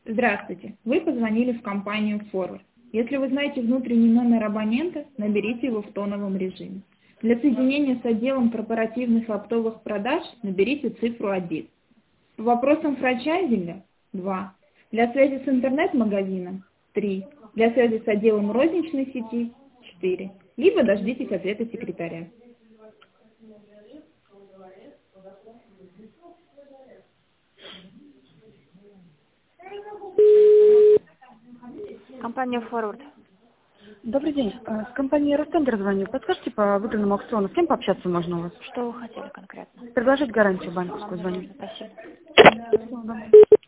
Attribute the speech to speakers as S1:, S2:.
S1: Здравствуйте. Вы позвонили в компанию Forward. Если вы знаете внутренний номер абонента, наберите его в тоновом режиме. Для соединения с отделом корпоративных и оптовых продаж наберите цифру 1. По вопросам франчайзинга – 2. Для связи с интернет-магазином – 3. Для связи с отделом розничной сети – 4. Либо дождитесь ответа секретаря.
S2: Компания Forward.
S3: Добрый день. С компании Ростендер звоню. Подскажите по выигранному аукциону, с кем пообщаться можно у вас?
S2: Что вы хотели конкретно?
S3: Предложить гарантию банковскую звоню.
S2: Спасибо.